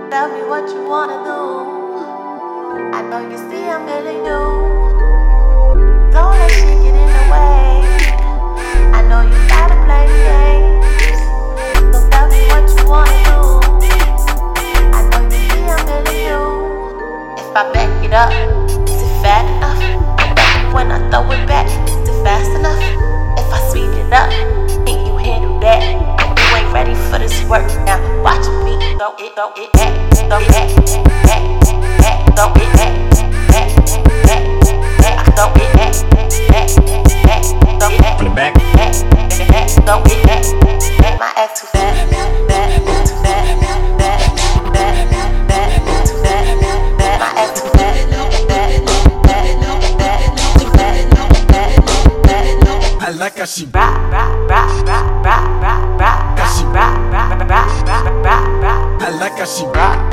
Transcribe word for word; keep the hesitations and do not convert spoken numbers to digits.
Tell me what you wanna do. I know you see I'm feeling you. Don't let shit get in the way. I know you gotta play games. So tell me what you wanna do. I know you see I'm feeling you. If I back it up, is it fat enough? When I throw it back, is it fast enough? If I speed it up, can you handle that? You ain't ready for this work now. Watch me throw it, throw it back, throw it back, back, back, throw it back, back, back, back, throw it back, back, back, throw it back, Flip back, back, back, throw it back, back. My ass too fat, fat, too fat, fat, fat, fat, too fat, fat. My ass too fat, fat, fat, fat, too fat, fat, fat. I like how she Rock, rock, rock, rock, rock, rock, rock, rock, rock, rock, rock, rock, rock, rock. I like how she Rock,